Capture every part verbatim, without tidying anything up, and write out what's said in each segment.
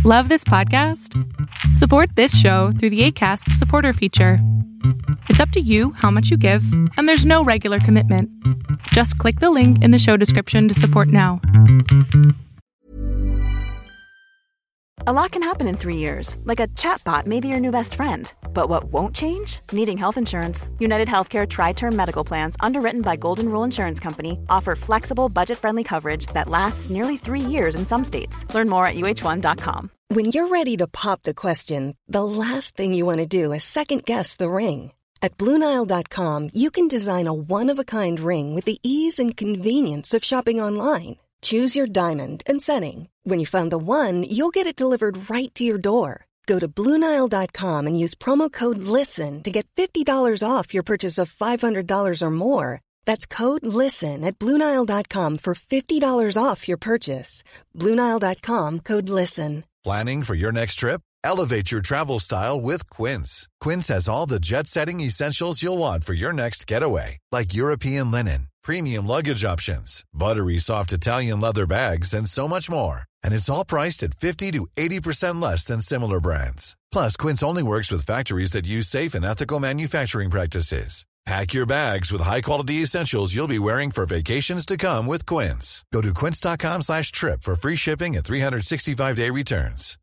Love this podcast? Support this show through the Acast supporter feature. It's up to you how much you give, and there's no regular commitment. Just click the link in the show description to support now. A lot can happen in three years, like a chatbot may be your new best friend. But what won't change? Needing health insurance. United Healthcare Tri-Term Medical Plans, underwritten by Golden Rule Insurance Company, offer flexible, budget-friendly coverage that lasts nearly three years in some states. Learn more at U H one dot com. When you're ready to pop the question, the last thing you want to do is second-guess the ring. At Blue Nile dot com, you can design a one-of-a-kind ring with the ease and convenience of shopping online. Choose your diamond and setting. When you find the one, you'll get it delivered right to your door. Go to Blue Nile dot com and use promo code LISTEN to get fifty dollars off your purchase of five hundred dollars or more. That's code LISTEN at Blue Nile dot com for fifty dollars off your purchase. Blue Nile dot com, code LISTEN. Planning for your next trip? Elevate your travel style with Quince. Quince has all the jet-setting essentials you'll want for your next getaway, like European linen, premium luggage options, buttery soft Italian leather bags, and so much more. And it's all priced at fifty to eighty percent less than similar brands. Plus, Quince only works with factories that use safe and ethical manufacturing practices. Pack your bags with high-quality essentials you'll be wearing for vacations to come with Quince. Go to quince dot com slash trip for free shipping and three sixty-five day returns.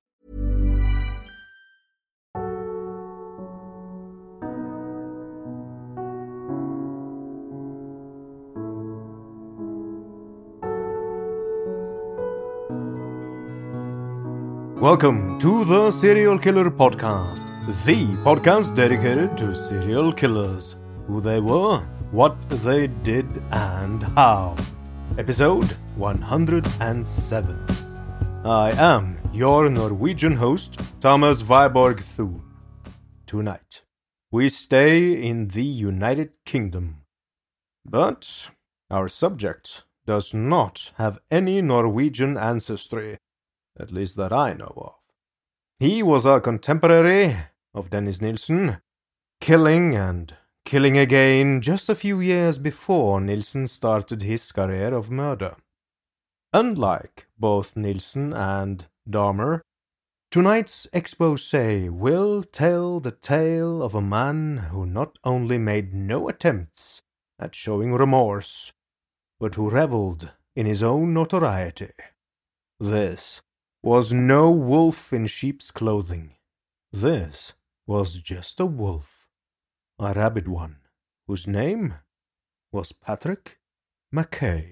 Welcome to the Serial Killer Podcast, the podcast dedicated to serial killers, who they were, what they did, and how. Episode one hundred seven. I am your Norwegian host, Thomas Viborg Thun. Tonight, we stay in the United Kingdom. But our subject does not have any Norwegian ancestry. At least that I know of. He was a contemporary of Dennis Nilsen, killing and killing again just a few years before Nilsen started his career of murder. Unlike both Nilsen and Dahmer, tonight's exposé will tell the tale of a man who not only made no attempts at showing remorse, but who reveled in his own notoriety. This was no wolf in sheep's clothing. This was just a wolf, a rabid one, whose name was Patrick McKay.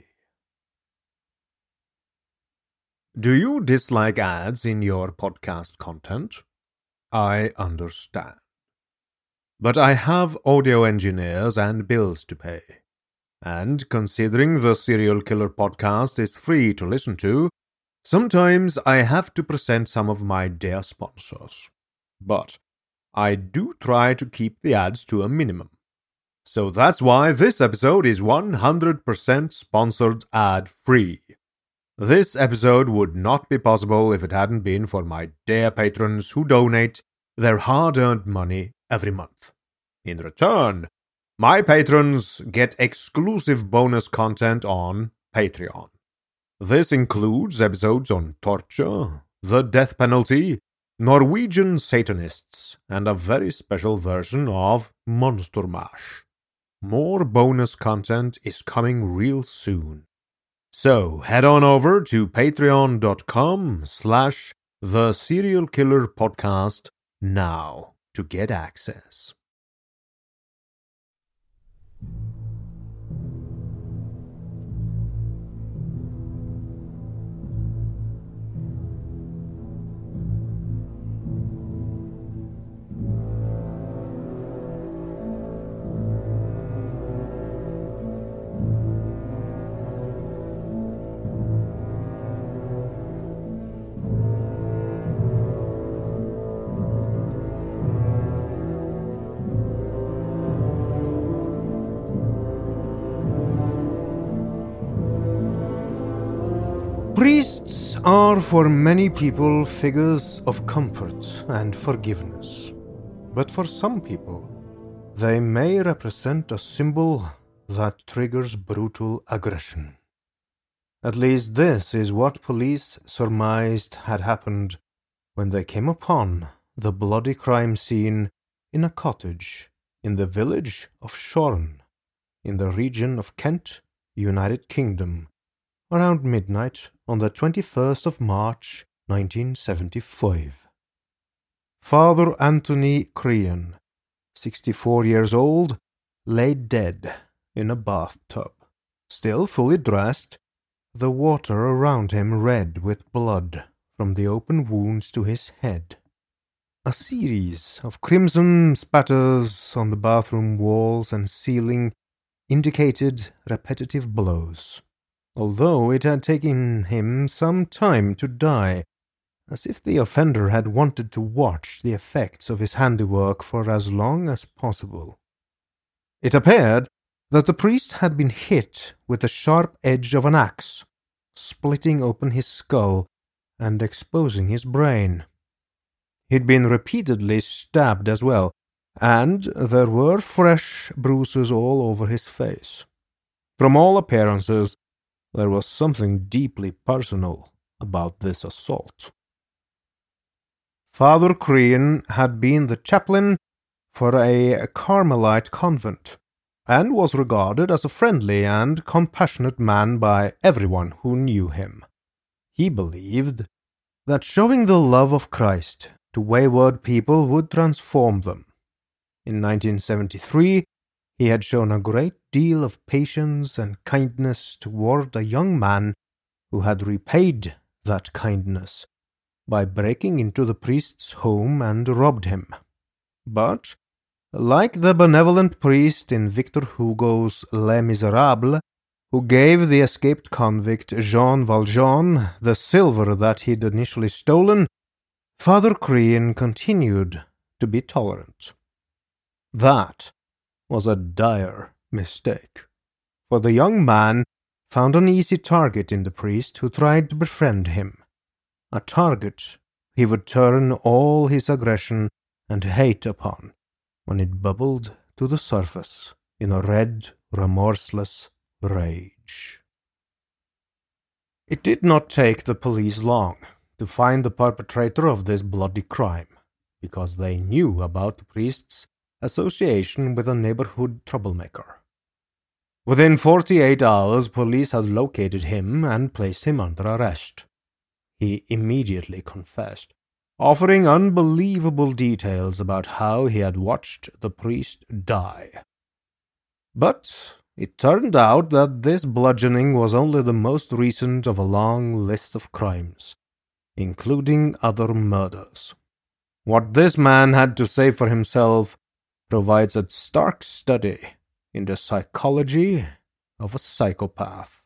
Do you dislike ads in your podcast content? I understand. But I have audio engineers and bills to pay. And considering the Serial Killer Podcast is free to listen to, sometimes I have to present some of my dear sponsors. But I do try to keep the ads to a minimum. So that's why this episode is one hundred percent sponsored ad-free. This episode would not be possible if it hadn't been for my dear patrons who donate their hard-earned money every month. In return, my patrons get exclusive bonus content on Patreon. This includes episodes on torture, the death penalty, Norwegian Satanists, and a very special version of Monster Mash. More bonus content is coming real soon. So head on over to patreon.com slash the Serial Killer Podcast now to get access. Priests are for many people figures of comfort and forgiveness. But for some people, they may represent a symbol that triggers brutal aggression. At least this is what police surmised had happened when they came upon the bloody crime scene in a cottage in the village of Shorn, in the region of Kent, United Kingdom, around midnight on the twenty-first of March, nineteen seventy-five. Father Anthony Crean, sixty-four years old, lay dead in a bathtub, still fully dressed, the water around him red with blood from the open wounds to his head. A series of crimson spatters on the bathroom walls and ceiling indicated repetitive blows, although it had taken him some time to die, as if the offender had wanted to watch the effects of his handiwork for as long as possible. It appeared that the priest had been hit with the sharp edge of an axe, splitting open his skull and exposing his brain. He'd been repeatedly stabbed as well, and there were fresh bruises all over his face. From all appearances, there was something deeply personal about this assault. Father Crean had been the chaplain for a Carmelite convent, and was regarded as a friendly and compassionate man by everyone who knew him. He believed that showing the love of Christ to wayward people would transform them. In nineteen seventy-three, he had shown a great deal of patience and kindness toward a young man who had repaid that kindness by breaking into the priest's home and robbed him. But, like the benevolent priest in Victor Hugo's Les Miserables, who gave the escaped convict Jean Valjean the silver that he'd initially stolen, Father Crean continued to be tolerant. That was a dire mistake, for the young man found an easy target in the priest who tried to befriend him, a target he would turn all his aggression and hate upon when it bubbled to the surface in a red, remorseless rage. It did not take the police long to find the perpetrator of this bloody crime, because they knew about the priest's association with a neighborhood troublemaker. Within forty-eight hours, police had located him and placed him under arrest. He immediately confessed, offering unbelievable details about how he had watched the priest die. But it turned out that this bludgeoning was only the most recent of a long list of crimes, including other murders. What this man had to say for himself provides a stark study in the psychology of a psychopath.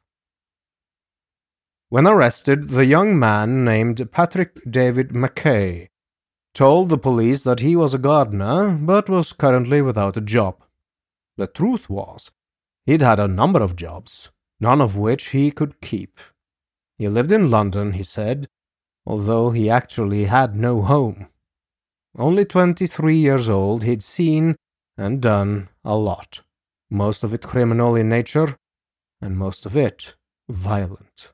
When arrested, the young man named Patrick David McKay told the police that he was a gardener but was currently without a job. The truth was, he'd had a number of jobs, none of which he could keep. He lived in London, he said, although he actually had no home. Only twenty-three years old, he'd seen and done a lot, most of it criminal in nature, and most of it violent.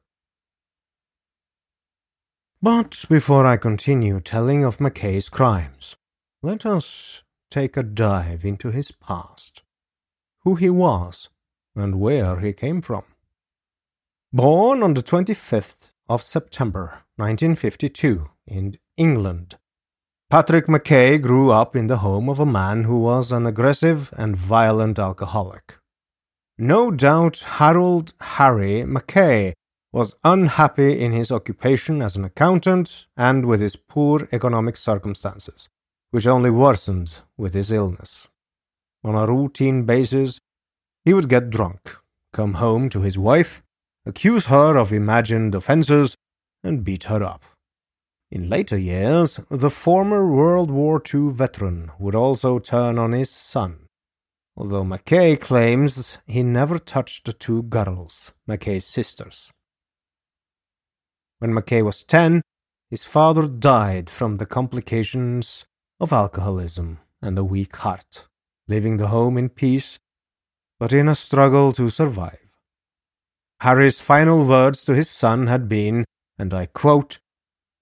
But before I continue telling of McKay's crimes, let us take a dive into his past, who he was, and where he came from. Born on the twenty-fifth of September, nineteen fifty-two, in England, Patrick McKay grew up in the home of a man who was an aggressive and violent alcoholic. No doubt Harold Harry McKay was unhappy in his occupation as an accountant and with his poor economic circumstances, which only worsened with his illness. On a routine basis, he would get drunk, come home to his wife, accuse her of imagined offenses, and beat her up. In later years, the former World War Two veteran would also turn on his son, although McKay claims he never touched the two girls, McKay's sisters. When McKay was ten, his father died from the complications of alcoholism and a weak heart, leaving the home in peace, but in a struggle to survive. Harry's final words to his son had been, and I quote,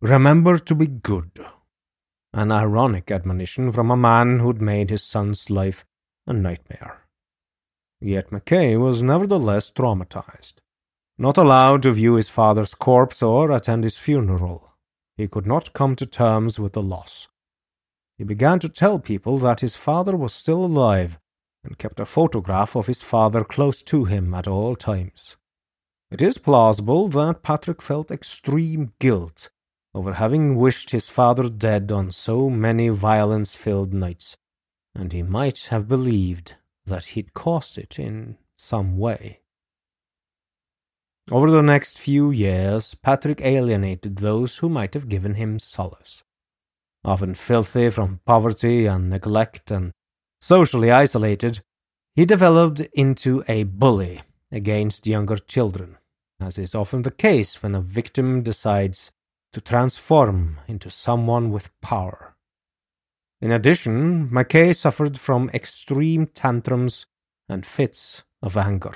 Remember to be good. An ironic admonition from a man who'd made his son's life a nightmare. Yet Mackay was nevertheless traumatized. Not allowed to view his father's corpse or attend his funeral, he could not come to terms with the loss. He began to tell people that his father was still alive and kept a photograph of his father close to him at all times. It is plausible that Patrick felt extreme guilt over having wished his father dead on so many violence-filled nights, and he might have believed that he'd caused it in some way. Over the next few years, Patrick alienated those who might have given him solace. Often filthy from poverty and neglect and socially isolated, he developed into a bully against younger children, as is often the case when a victim decides to transform into someone with power. In addition, Mackay suffered from extreme tantrums and fits of anger.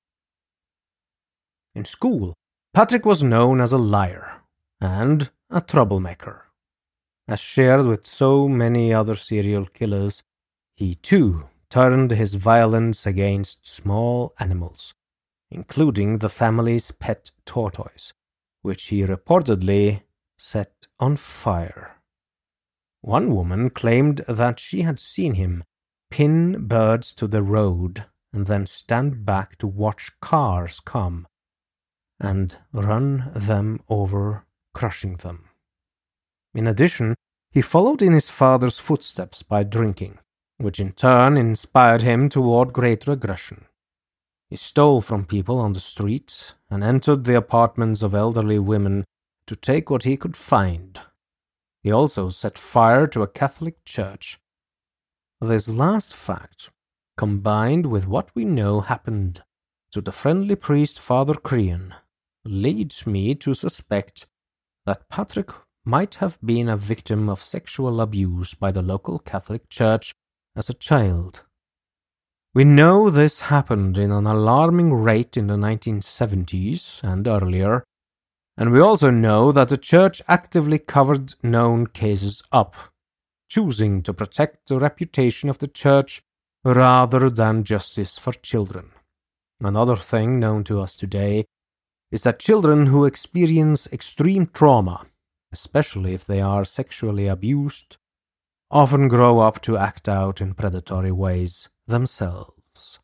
In school, Patrick was known as a liar and a troublemaker. As shared with so many other serial killers, he too turned his violence against small animals, including the family's pet tortoise, which he reportedly set on fire. One woman claimed that she had seen him pin birds to the road and then stand back to watch cars come and run them over, crushing them. In addition, he followed in his father's footsteps by drinking, which in turn inspired him toward greater aggression. He stole from people on the street and entered the apartments of elderly women to take what he could find. He also set fire to a Catholic church. This last fact, combined with what we know happened to the friendly priest Father Crean, leads me to suspect that Patrick might have been a victim of sexual abuse by the local Catholic Church as a child. We know this happened in an alarming rate in the nineteen seventies and earlier, and we also know that the Church actively covered known cases up, choosing to protect the reputation of the Church rather than justice for children. Another thing known to us today is that children who experience extreme trauma, especially if they are sexually abused, often grow up to act out in predatory ways themselves.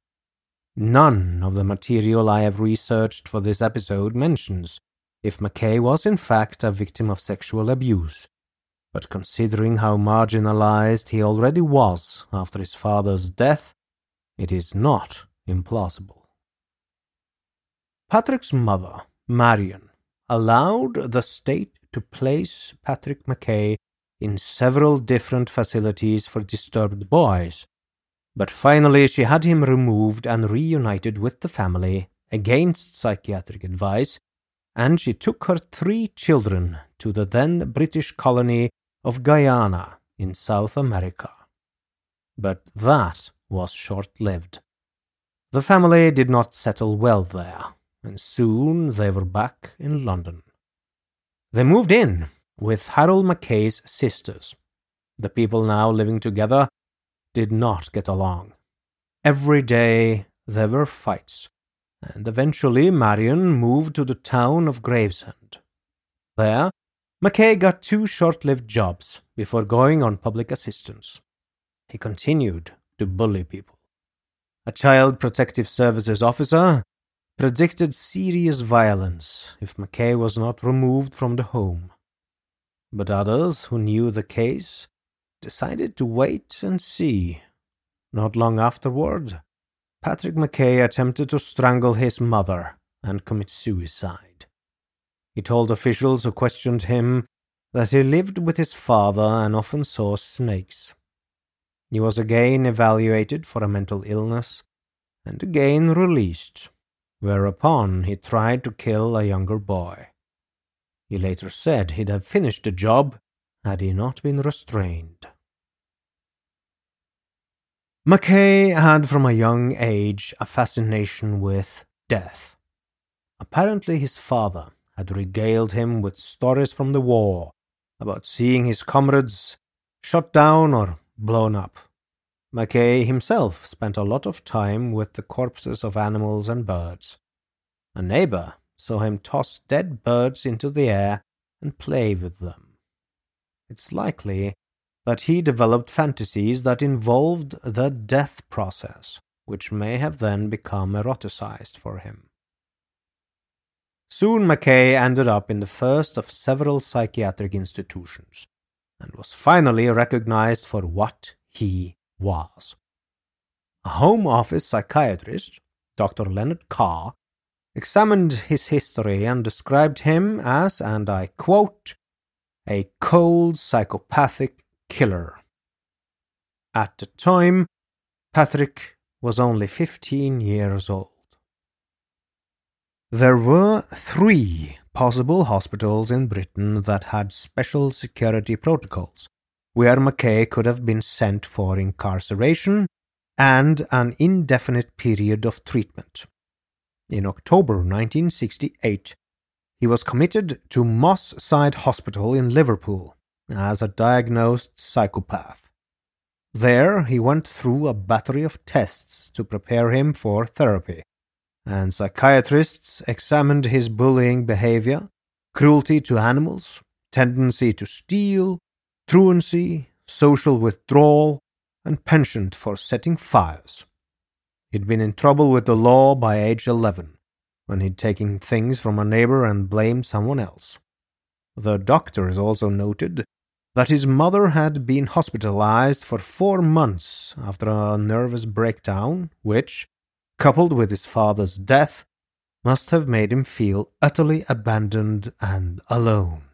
None of the material I have researched for this episode mentions if Mackay was in fact a victim of sexual abuse, but considering how marginalized he already was after his father's death, it is not implausible. Patrick's mother, Marion, allowed the state to place Patrick Mackay in several different facilities for disturbed boys, but finally she had him removed and reunited with the family against psychiatric advice, and she took her three children to the then British colony of Guyana in South America. But that was short-lived. The family did not settle well there, and soon they were back in London. They moved in with Harold Mackay's sisters. The people now living together did not get along. Every day there were fights, and eventually Marion moved to the town of Gravesend. There, Mackay got two short-lived jobs before going on public assistance. He continued to bully people. A Child Protective Services officer predicted serious violence if Mackay was not removed from the home. But others who knew the case decided to wait and see. Not long afterward, Patrick Mackay attempted to strangle his mother and commit suicide. He told officials who questioned him that he lived with his father and often saw snakes. He was again evaluated for a mental illness and again released, whereupon he tried to kill a younger boy. He later said he'd have finished the job had he not been restrained. Mackay had from a young age a fascination with death. Apparently his father had regaled him with stories from the war about seeing his comrades shot down or blown up. Mackay himself spent a lot of time with the corpses of animals and birds. A neighbor saw him toss dead birds into the air and play with them. It's likely that he developed fantasies that involved the death process, which may have then become eroticized for him. Soon Mackay ended up in the first of several psychiatric institutions, and was finally recognized for what he was. A Home Office psychiatrist, Doctor Leonard Carr, examined his history and described him as, and I quote, a cold psychopathic killer. At the time, Patrick was only fifteen years old. There were three possible hospitals in Britain that had special security protocols, where Mackay could have been sent for incarceration and an indefinite period of treatment. In October nineteen sixty-eight, he was committed to Moss Side Hospital in Liverpool as a diagnosed psychopath. There, he went through a battery of tests to prepare him for therapy, and psychiatrists examined his bullying behavior, cruelty to animals, tendency to steal, truancy, social withdrawal, and penchant for setting fires. He'd been in trouble with the law by age eleven, when he'd taken things from a neighbor and blamed someone else. The doctors also noted that his mother had been hospitalized for four months after a nervous breakdown, which, coupled with his father's death, must have made him feel utterly abandoned and alone.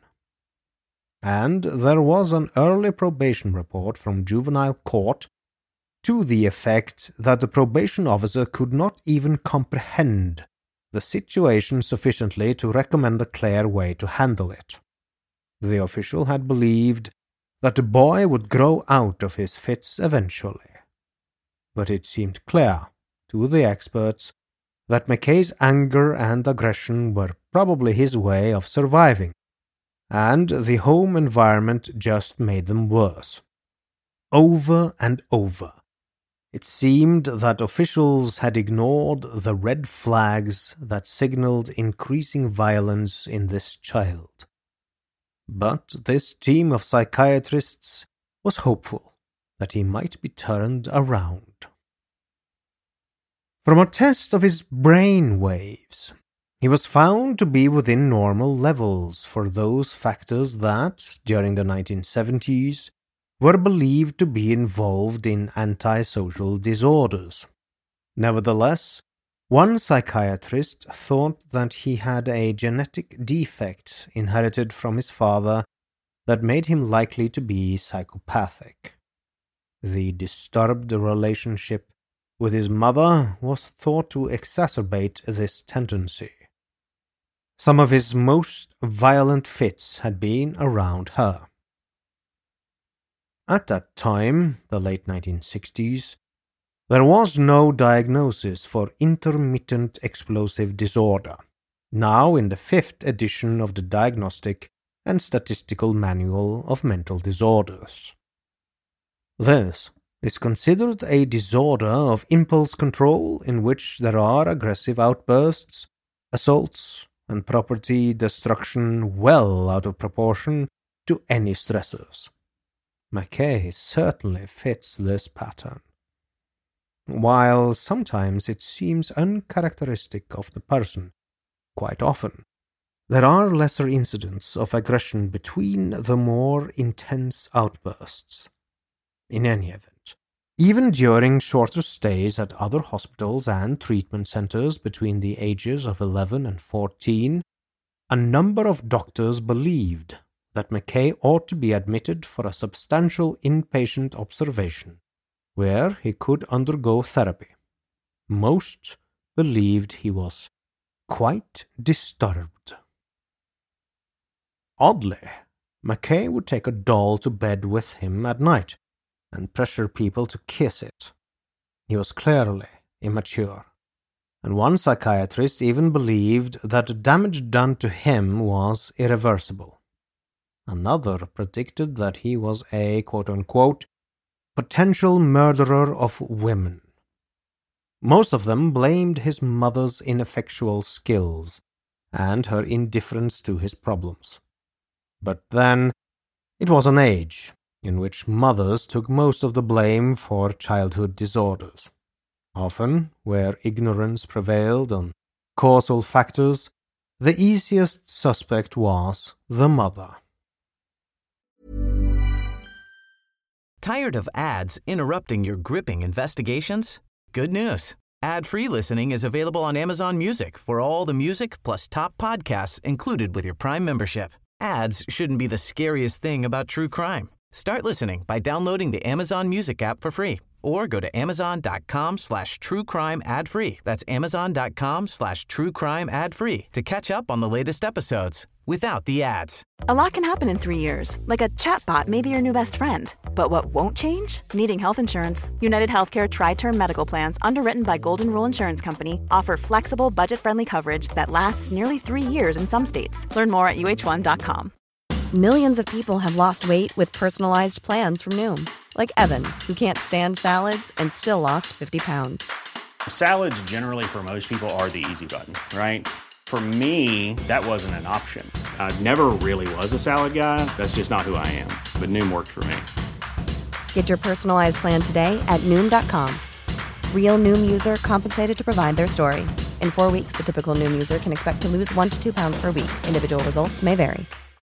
And there was an early probation report from juvenile court to the effect that the probation officer could not even comprehend the situation sufficiently to recommend a clear way to handle it. The official had believed that the boy would grow out of his fits eventually. But it seemed clear to the experts that Mackay's anger and aggression were probably his way of surviving, and the home environment just made them worse. Over and over, it seemed that officials had ignored the red flags that signaled increasing violence in this child. But this team of psychiatrists was hopeful that he might be turned around. From a test of his brain waves, he was found to be within normal levels for those factors that, during the nineteen seventies, were believed to be involved in antisocial disorders. Nevertheless, one psychiatrist thought that he had a genetic defect inherited from his father that made him likely to be psychopathic. The disturbed relationship with his mother was thought to exacerbate this tendency. Some of his most violent fits had been around her. At that time, the late nineteen sixties, there was no diagnosis for intermittent explosive disorder, now in the fifth edition of the Diagnostic and Statistical Manual of Mental Disorders. This is considered a disorder of impulse control in which there are aggressive outbursts, assaults, and property destruction well out of proportion to any stressors. Mackay certainly fits this pattern. While sometimes it seems uncharacteristic of the person, quite often, there are lesser incidents of aggression between the more intense outbursts. In any event, even during shorter stays at other hospitals and treatment centers between the ages of eleven and fourteen, a number of doctors believed that Mackay ought to be admitted for a substantial inpatient observation, where he could undergo therapy. Most believed he was quite disturbed. Oddly, Mackay would take a doll to bed with him at night and pressure people to kiss it. He was clearly immature. and one psychiatrist even believed that the damage done to him was irreversible. Another predicted that he was a quote-unquote potential murderer of women. Most of them blamed his mother's ineffectual skills and her indifference to his problems. But then, it was an age in which mothers took most of the blame for childhood disorders. Often, where ignorance prevailed on causal factors, the easiest suspect was the mother. Tired of ads interrupting your gripping investigations? Good news. Ad-free listening is available on Amazon Music for all the music plus top podcasts included with your Prime membership. Ads shouldn't be the scariest thing about true crime. Start listening by downloading the Amazon Music app for free or go to amazon.com slash true crime ad free. That's amazon.com slash true crime ad free to catch up on the latest episodes without the ads. A lot can happen in three years, like a chatbot may be your new best friend. But what won't change? Needing health insurance. United Healthcare Tri-Term Medical Plans, underwritten by Golden Rule Insurance Company, offer flexible, budget-friendly coverage that lasts nearly three years in some states. Learn more at U H one dot com. Millions of people have lost weight with personalized plans from Noom. Like Evan, who can't stand salads and still lost fifty pounds. Salads generally for most people are the easy button, right? For me, that wasn't an option. I never really was a salad guy. That's just not who I am. But Noom worked for me. Get your personalized plan today at Noom dot com. Real Noom user compensated to provide their story. In four weeks, the typical Noom user can expect to lose one to two pounds per week. Individual results may vary.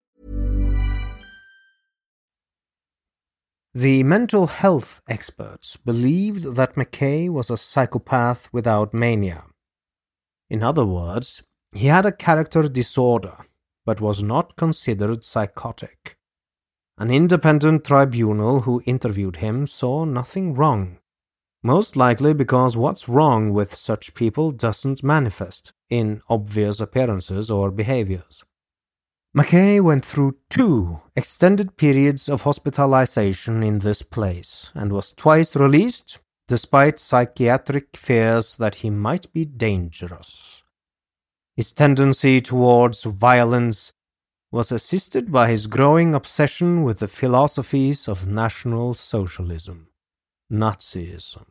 The mental health experts believed that McKay was a psychopath without mania. In other words, he had a character disorder, but was not considered psychotic. An independent tribunal who interviewed him saw nothing wrong, most likely because what's wrong with such people doesn't manifest in obvious appearances or behaviors. McKay went through two extended periods of hospitalization in this place and was twice released, despite psychiatric fears that he might be dangerous. His tendency towards violence was assisted by his growing obsession with the philosophies of National Socialism, Nazism.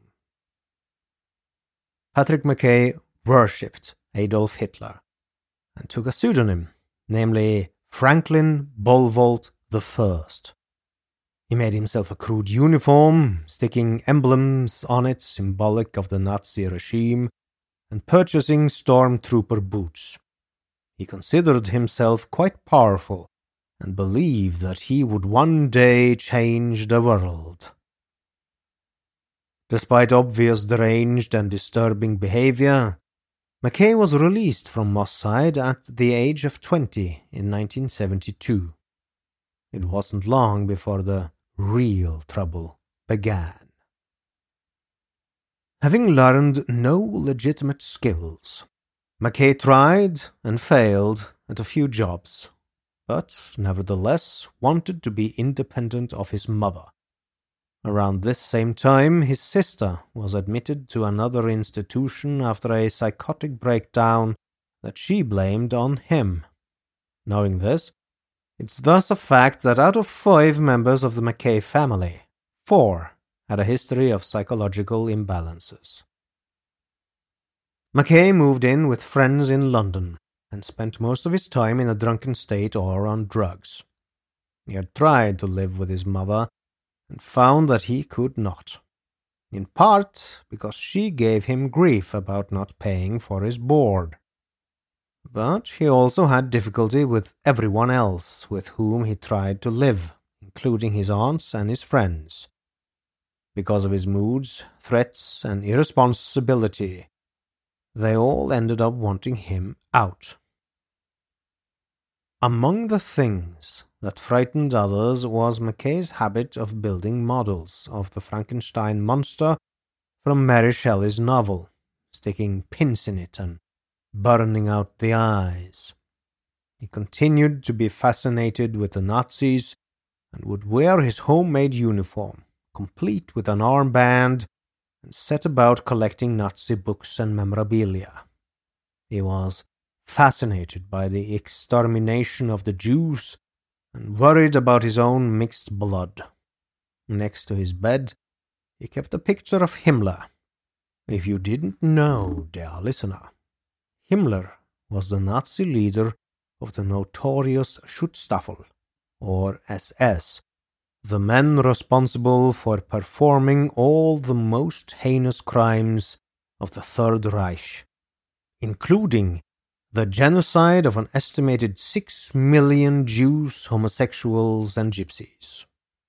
Patrick McKay worshipped Adolf Hitler and took a pseudonym, namely Franklin Bollwalt the First. He made himself a crude uniform, sticking emblems on it symbolic of the Nazi regime, and purchasing stormtrooper boots. He considered himself quite powerful, and believed that he would one day change the world. Despite obvious deranged and disturbing behavior, McKay was released from Mossad at the age of twenty in nineteen seventy-two. It wasn't long before the real trouble began. Having learned no legitimate skills, McKay tried and failed at a few jobs, but nevertheless wanted to be independent of his mother. Around this same time, his sister was admitted to another institution after a psychotic breakdown that she blamed on him. Knowing this, it's thus a fact that out of five members of the McKay family, four had a history of psychological imbalances. McKay moved in with friends in London and spent most of his time in a drunken state or on drugs. He had tried to live with his mother and found that he could not, in part because she gave him grief about not paying for his board. But he also had difficulty with everyone else with whom he tried to live, including his aunts and his friends. Because of his moods, threats, and irresponsibility, they all ended up wanting him out. Among the things that frightened others was McKay's habit of building models of the Frankenstein monster from Mary Shelley's novel, sticking pins in it and burning out the eyes. He continued to be fascinated with the Nazis and would wear his homemade uniform, complete with an armband and set about collecting Nazi books and memorabilia. He was fascinated by the extermination of the Jews and worried about his own mixed blood. Next to his bed, he kept a picture of Himmler. If you didn't know, dear listener, Himmler was the Nazi leader of the notorious Schutzstaffel, or S S, the men responsible for performing all the most heinous crimes of the Third Reich, including the genocide of an estimated six million Jews, homosexuals, and gypsies.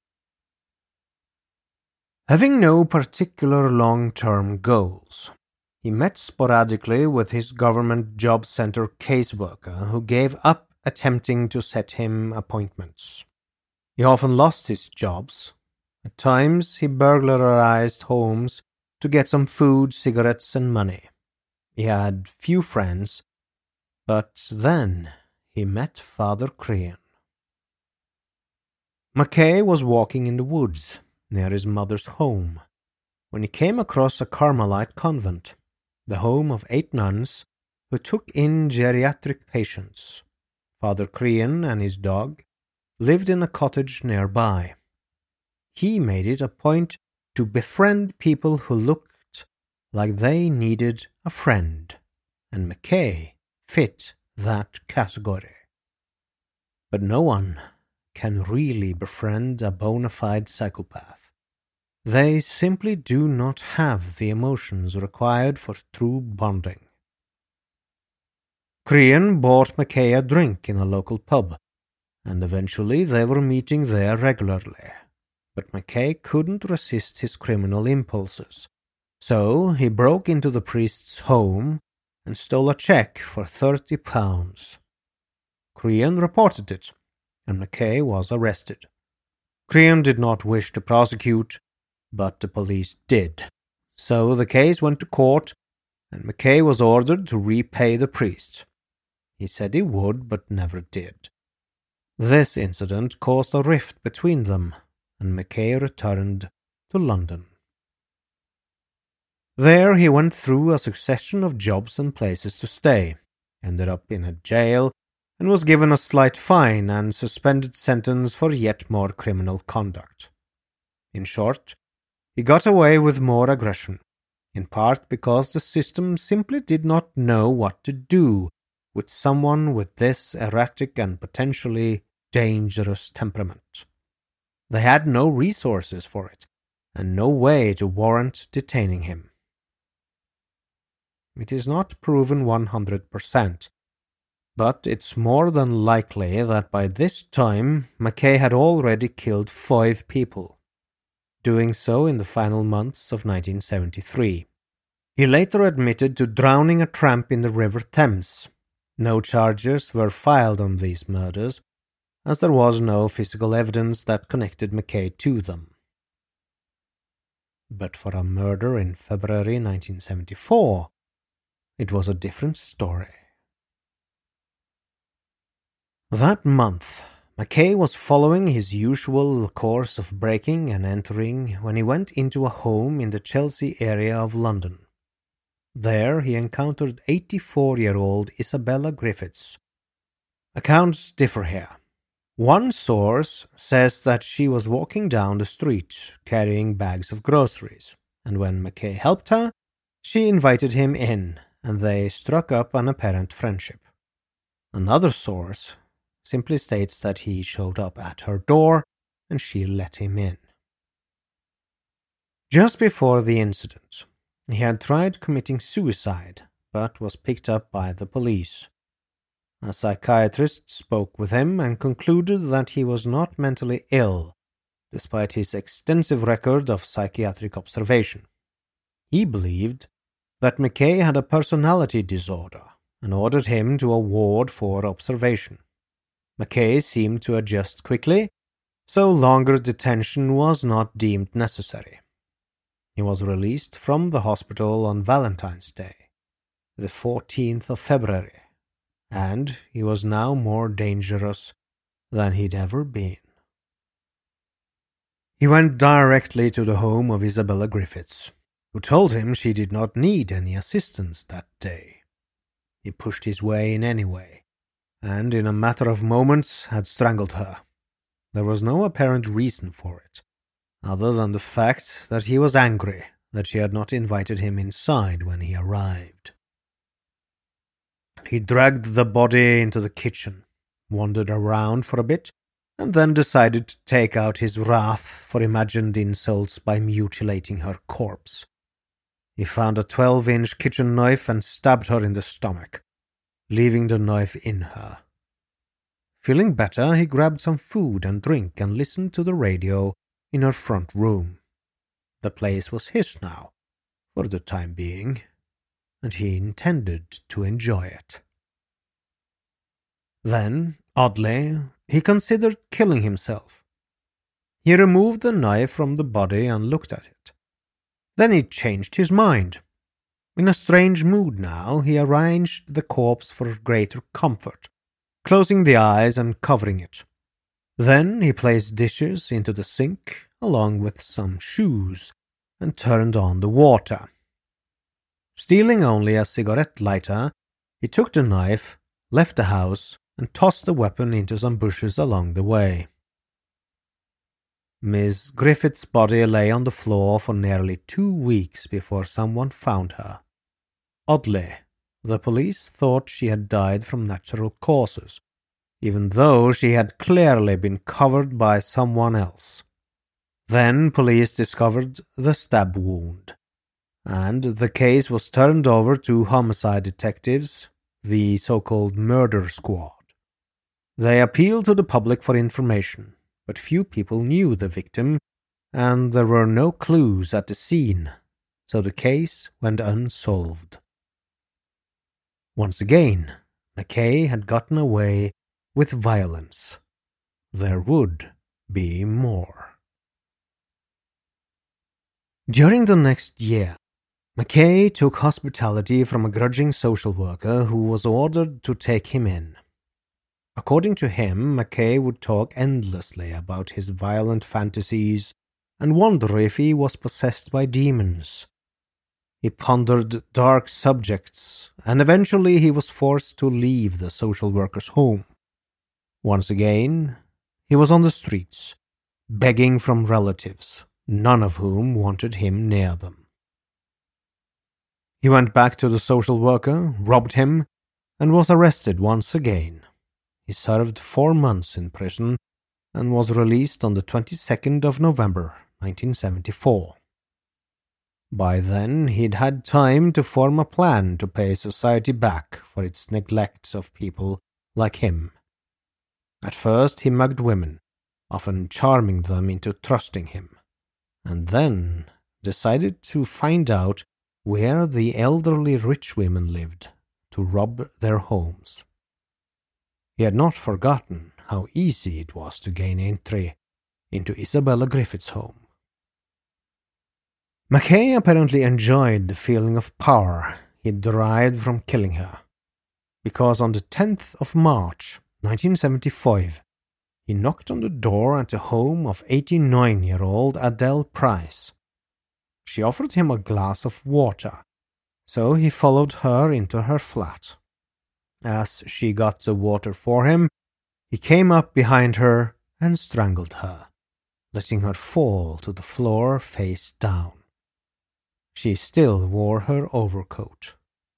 Having no particular long-term goals, he met sporadically with his government job center caseworker who gave up attempting to set him appointments. He often lost his jobs. At times he burglarized homes to get some food, cigarettes, and money. He had few friends, but then he met Father Krian. Mackay was walking in the woods near his mother's home when he came across a Carmelite convent, the home of eight nuns who took in geriatric patients. Father Krian and his dog lived in a cottage nearby. He made it a point to befriend people who looked like they needed a friend, and Mackay fit that category. But no one can really befriend a bona fide psychopath. They simply do not have the emotions required for true bonding. Krian bought Mackay a drink in a local pub, and eventually they were meeting there regularly. But Mackay couldn't resist his criminal impulses, so he broke into the priest's home and stole a check for thirty pounds. Krian reported it, and Mackay was arrested. Krian did not wish to prosecute, but the police did. So the case went to court, and Mackay was ordered to repay the priest. He said he would, but never did. This incident caused a rift between them, and Mackay returned to London. There he went through a succession of jobs and places to stay, ended up in a jail, and was given a slight fine and suspended sentence for yet more criminal conduct. In short, he got away with more aggression, in part because the system simply did not know what to do with someone with this erratic and potentially dangerous temperament. They had no resources for it, and no way to warrant detaining him. It is not proven one hundred percent, but it's more than likely that by this time Mackay had already killed five people, doing so in the final months of nineteen seventy-three. He later admitted to drowning a tramp in the River Thames. No charges were filed on these murders, as there was no physical evidence that connected Mackay to them. But for a murder in February nineteen seventy-four, it was a different story. That month, Mackay was following his usual course of breaking and entering when he went into a home in the Chelsea area of London. There he encountered eighty-four-year-old Isabella Griffiths. Accounts differ here. One source says that she was walking down the street carrying bags of groceries, and when Mackay helped her, she invited him in, and they struck up an apparent friendship. Another source simply states that he showed up at her door and she let him in. Just before the incident, he had tried committing suicide, but was picked up by the police. A psychiatrist spoke with him and concluded that he was not mentally ill, despite his extensive record of psychiatric observation. He believed that Mackay had a personality disorder and ordered him to a ward for observation. Mackay seemed to adjust quickly, so longer detention was not deemed necessary. He was released from the hospital on Valentine's Day, the fourteenth of February, and he was now more dangerous than he'd ever been. He went directly to the home of Isabella Griffiths, who told him she did not need any assistance that day. He pushed his way in anyway, and in a matter of moments had strangled her. There was no apparent reason for it, other than the fact that he was angry that she had not invited him inside when he arrived. He dragged the body into the kitchen, wandered around for a bit, and then decided to take out his wrath for imagined insults by mutilating her corpse. He found a twelve-inch kitchen knife and stabbed her in the stomach, leaving the knife in her. Feeling better, he grabbed some food and drink and listened to the radio in her front room. The place was his now, for the time being, and he intended to enjoy it. Then, oddly, he considered killing himself. He removed the knife from the body and looked at it. Then he changed his mind. In a strange mood now, he arranged the corpse for greater comfort, closing the eyes and covering it. Then he placed dishes into the sink, along with some shoes, and turned on the water. Stealing only a cigarette lighter, he took the knife, left the house, and tossed the weapon into some bushes along the way. Miss Griffith's body lay on the floor for nearly two weeks before someone found her. Oddly, the police thought she had died from natural causes, even though she had clearly been covered by someone else. Then police discovered the stab wound, and the case was turned over to homicide detectives, the so-called murder squad. They appealed to the public for information, but few people knew the victim, and there were no clues at the scene, so the case went unsolved. Once again, McKay had gotten away with violence. There would be more. During the next year, McKay took hospitality from a grudging social worker who was ordered to take him in. According to him, McKay would talk endlessly about his violent fantasies and wonder if he was possessed by demons. He pondered dark subjects, and eventually he was forced to leave the social worker's home. Once again, he was on the streets, begging from relatives, none of whom wanted him near them. He went back to the social worker, robbed him, and was arrested once again. He served four months in prison and was released on the twenty-second of November, nineteen seventy-four. By then, he'd had time to form a plan to pay society back for its neglect of people like him. At first, he mugged women, often charming them into trusting him, and then decided to find out where the elderly rich women lived to rob their homes. He had not forgotten how easy it was to gain entry into Isabella Griffith's home. McKay apparently enjoyed the feeling of power he derived from killing her, because on the tenth of March, nineteen seventy-five, he knocked on the door at the home of eighty-nine-year-old Adele Price. She offered him a glass of water, so he followed her into her flat. As she got the water for him, he came up behind her and strangled her, letting her fall to the floor face down. She still wore her overcoat.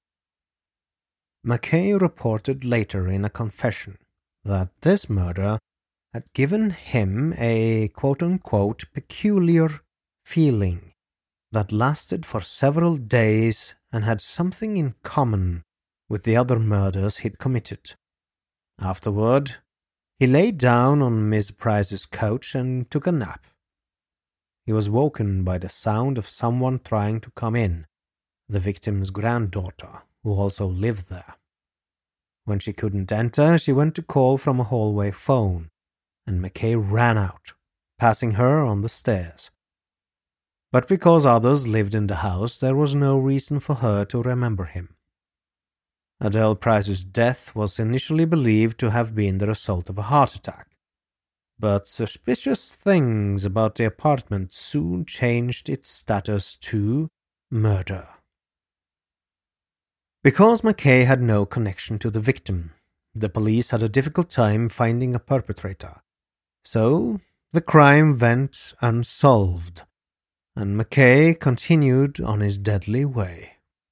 McKay reported later in a confession that this murder had given him a quote-unquote peculiar feeling that lasted for several days and had something in common with the other murders he'd committed. Afterward, he lay down on Miss Price's couch and took a nap. He was woken by the sound of someone trying to come in, the victim's granddaughter, who also lived there. When she couldn't enter, she went to call from a hallway phone, and McKay ran out, passing her on the stairs. But because others lived in the house, there was no reason for her to remember him. Adele Price's death was initially believed to have been the result of a heart attack, but suspicious things about the apartment soon changed its status to murder. Because McKay had no connection to the victim, the police had a difficult time finding a perpetrator. So, the crime went unsolved, and McKay continued on his deadly way.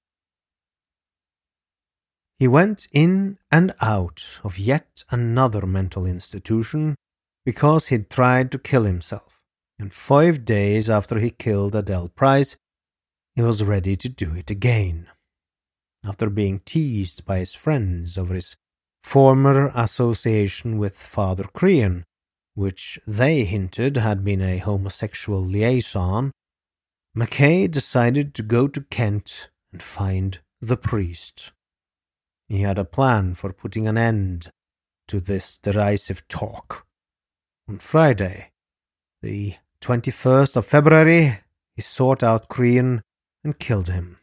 He went in and out of yet another mental institution because he'd tried to kill himself, and five days after he killed Adele Price, he was ready to do it again. After being teased by his friends over his former association with Father Crean, which they hinted had been a homosexual liaison, McKay decided to go to Kent and find the priest. He had a plan for putting an end to this derisive talk. On Friday, the twenty-first of February, he sought out Crean and killed him.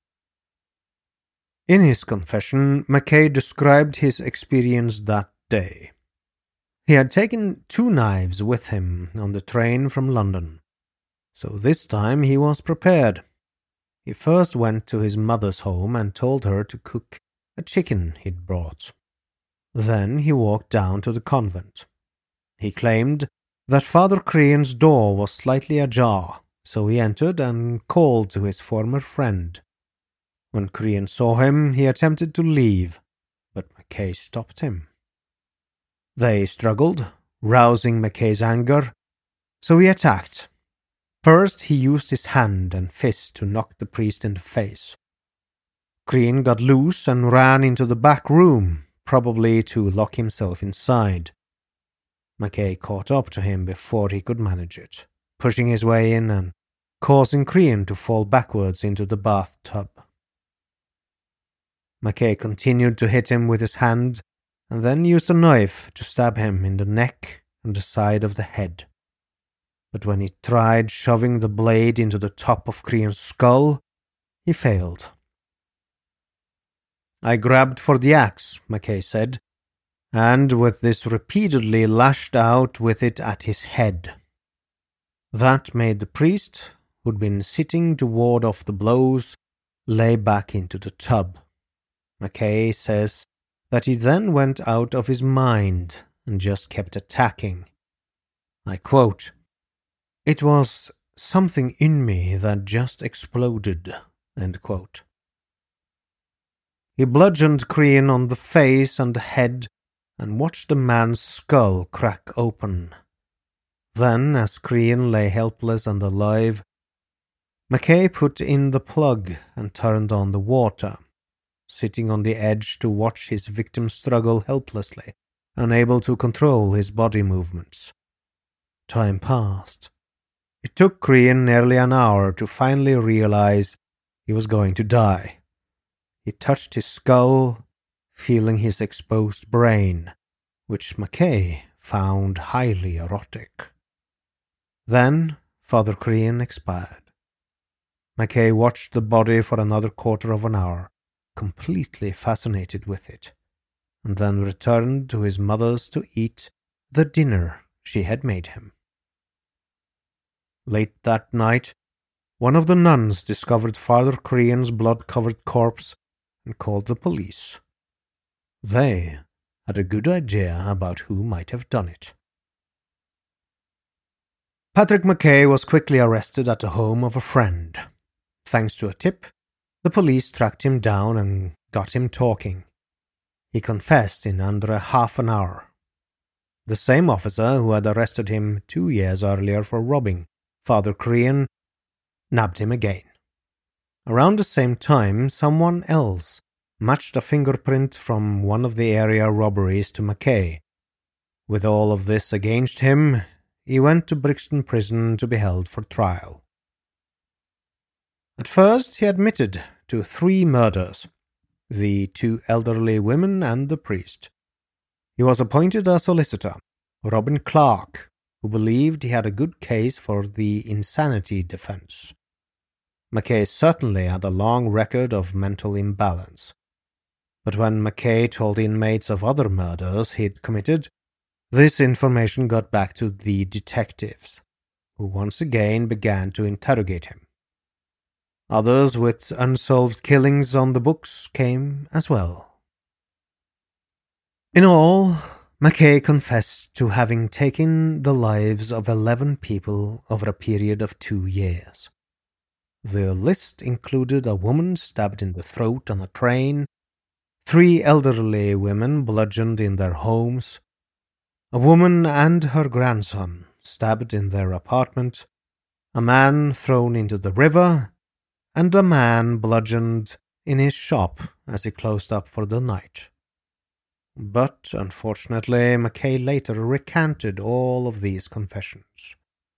In his confession, McKay described his experience that day. He had taken two knives with him on the train from London, so this time he was prepared. He first went to his mother's home and told her to cook a chicken he'd brought. Then he walked down to the convent. He claimed that Father Crean's door was slightly ajar, so he entered and called to his former friend. When Crean saw him, he attempted to leave, but McKay stopped him. They struggled, rousing McKay's anger, so he attacked. First, he used his hand and fist to knock the priest in the face. Crean got loose and ran into the back room, probably to lock himself inside. McKay caught up to him before he could manage it, pushing his way in and causing Crean to fall backwards into the bathtub. McKay continued to hit him with his hand and then used a knife to stab him in the neck and the side of the head. But when he tried shoving the blade into the top of Crean's skull, he failed. "I grabbed for the axe," McKay said, and with this repeatedly lashed out with it at his head. That made the priest, who'd been sitting to ward off the blows, lay back into the tub. McKay says that he then went out of his mind and just kept attacking. I quote, "It was something in me that just exploded," end quote. He bludgeoned Crean on the face and the head and watched the man's skull crack open. Then, as Crean lay helpless and alive, McKay put in the plug and turned on the water, sitting on the edge to watch his victim struggle helplessly, unable to control his body movements. Time passed. It took Crean nearly an hour to finally realize he was going to die. He touched his skull, feeling his exposed brain, which McKay found highly erotic. Then Father Crean expired. McKay watched the body for another quarter of an hour, completely fascinated with it, and then returned to his mother's to eat the dinner she had made him. Late that night, one of the nuns discovered Father Crean's blood-covered corpse and called the police. They had a good idea about who might have done it. Patrick McKay was quickly arrested at the home of a friend. Thanks to a tip, the police tracked him down and got him talking. He confessed in under a half an hour. The same officer who had arrested him two years earlier for robbing Father Crean nabbed him again. Around the same time, someone else matched a fingerprint from one of the area robberies to McKay. With all of this against him, he went to Brixton Prison to be held for trial. At first, he admitted to three murders, the two elderly women and the priest. He was appointed a solicitor, Robin Clark, who believed he had a good case for the insanity defense. McKay certainly had a long record of mental imbalance. But when McKay told inmates of other murders he'd committed, this information got back to the detectives, who once again began to interrogate him. Others with unsolved killings on the books came as well. In all, McKay confessed to having taken the lives of eleven people over a period of two years. The list included a woman stabbed in the throat on a train, three elderly women bludgeoned in their homes, a woman and her grandson stabbed in their apartment, a man thrown into the river, and a man bludgeoned in his shop as he closed up for the night. But, unfortunately, McKay later recanted all of these confessions.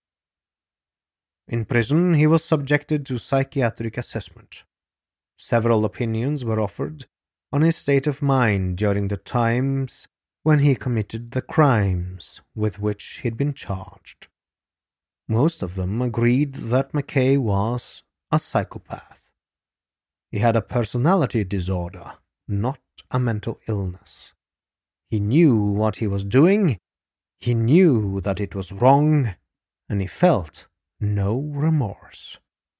In prison, he was subjected to psychiatric assessment. Several opinions were offered on his state of mind during the times when he committed the crimes with which he'd been charged. Most of them agreed that McKay was a psychopath. He had a personality disorder, not a mental illness. He knew what he was doing, he knew that it was wrong, and he felt no remorse.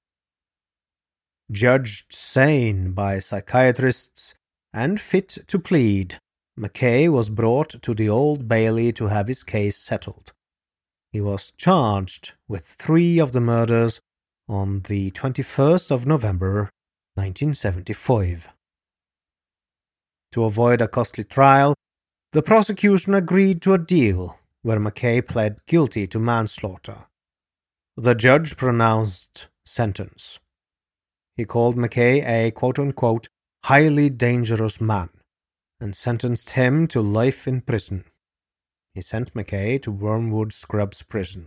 Judged sane by psychiatrists and fit to plead, McKay was brought to the Old Bailey to have his case settled. He was charged with three of the murders on the twenty-first of November, nineteen seventy-five. To avoid a costly trial, the prosecution agreed to a deal where McKay pled guilty to manslaughter. The judge pronounced sentence. He called McKay a quote-unquote highly dangerous man and sentenced him to life in prison. He sent McKay to Wormwood Scrubs prison.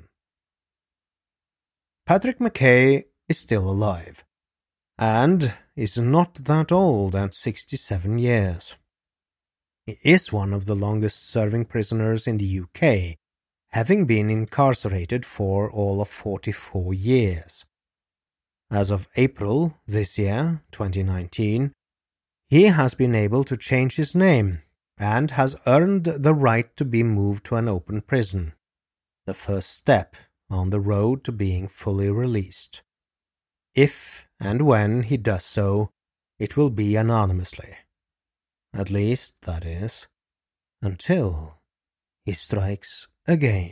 Patrick McKay is still alive, and is not that old at sixty-seven years. He is one of the longest-serving prisoners in the U K, having been incarcerated for all of forty-four years. As of April this year, twenty nineteen, he has been able to change his name and has earned the right to be moved to an open prison, the first step on the road to being fully released. If and when he does so, it will be anonymously. At least, that is, until he strikes again.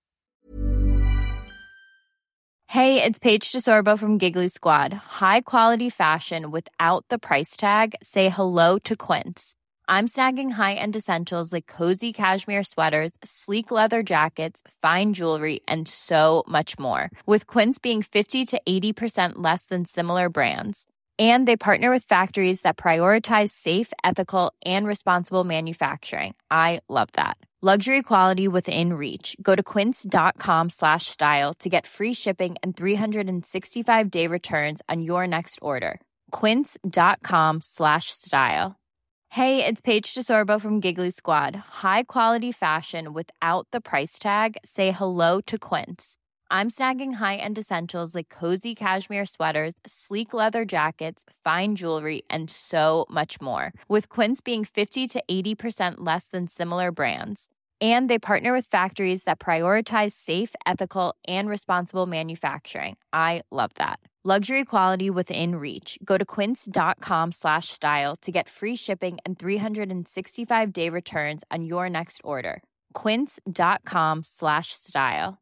Hey, it's Paige DeSorbo from Giggly Squad. High quality fashion without the price tag. Say hello to Quince. I'm snagging high-end essentials like cozy cashmere sweaters, sleek leather jackets, fine jewelry, and so much more. With Quince being fifty to eighty percent less than similar brands. And they partner with factories that prioritize safe, ethical, and responsible manufacturing. I love that. Luxury quality within reach. Go to quince.com slash style to get free shipping and three sixty-five day returns on your next order. Quince.com slash style. Hey, it's Paige DeSorbo from Giggly Squad. High quality fashion without the price tag. Say hello to Quince. I'm snagging high-end essentials like cozy cashmere sweaters, sleek leather jackets, fine jewelry, and so much more. With Quince being fifty to eighty percent less than similar brands. And they partner with factories that prioritize safe, ethical, and responsible manufacturing. I love that. Luxury quality within reach. Go to quince.com slash style to get free shipping and three sixty-five day returns on your next order. Quince.com slash style.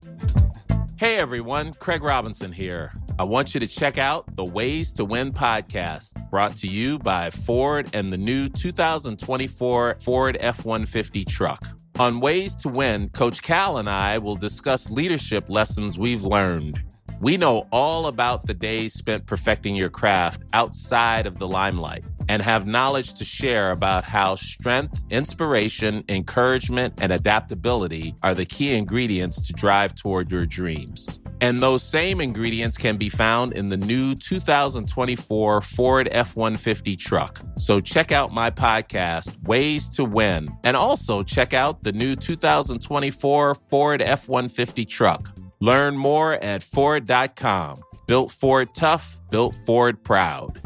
Hey everyone, Craig Robinson here. I want you to check out the Ways to Win podcast, brought to you by Ford and the new two thousand twenty-four Ford F one fifty truck. On Ways to Win, Coach Cal and I will discuss leadership lessons we've learned. We know all about the days spent perfecting your craft outside of the limelight and have knowledge to share about how strength, inspiration, encouragement, and adaptability are the key ingredients to drive toward your dreams. And those same ingredients can be found in the new two thousand twenty-four Ford F one fifty truck. So check out my podcast, Ways to Win, and also check out the new two thousand twenty-four Ford F one fifty truck. Learn more at Ford dot com. Built Ford tough, built Ford proud.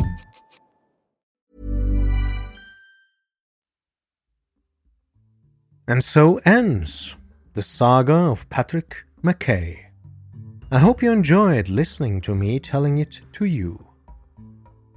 And so ends the saga of Patrick McKay. I hope you enjoyed listening to me telling it to you.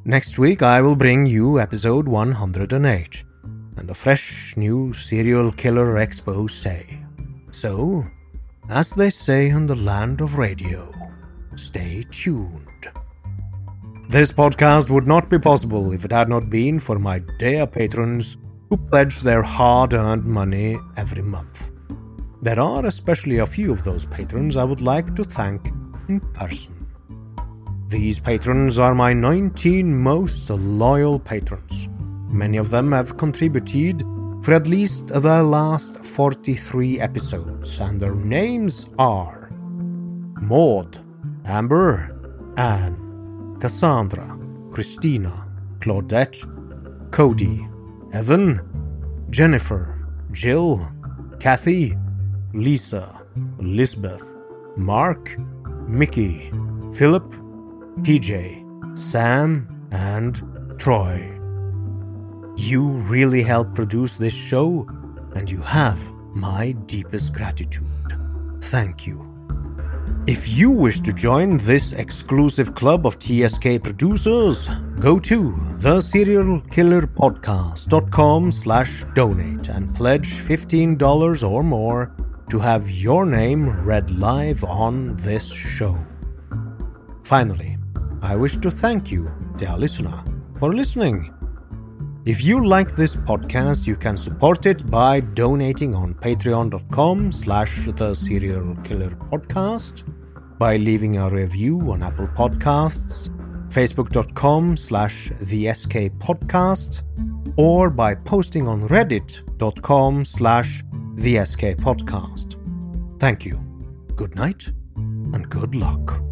Next week I will bring you episode one hundred eight and a fresh new serial killer expose. So, as they say in the land of radio, stay tuned. This podcast would not be possible if it had not been for my dear patrons who pledge their hard-earned money every month. There are especially a few of those patrons I would like to thank in person. These patrons are my nineteen most loyal patrons. Many of them have contributed for at least the last forty-three episodes, and their names are Maud, Amber, Anne, Cassandra, Christina, Claudette, Cody, Evan, Jennifer, Jill, Kathy, Lisa, Elizabeth, Mark, Mickey, Philip, P J, Sam, and Troy. You really help produce this show, and you have my deepest gratitude. Thank you. If you wish to join this exclusive club of T S K producers, go to the serial killer podcast dot com slash donate and pledge fifteen dollars or more to have your name read live on this show. Finally, I wish to thank you, dear listener, for listening. If you like this podcast, you can support it by donating on patreon.com slash the serial killer podcast, by leaving a review on Apple Podcasts, facebook.com slash the SK podcast, or by posting on reddit.com slash the SK podcast. Thank you. Good night and good luck.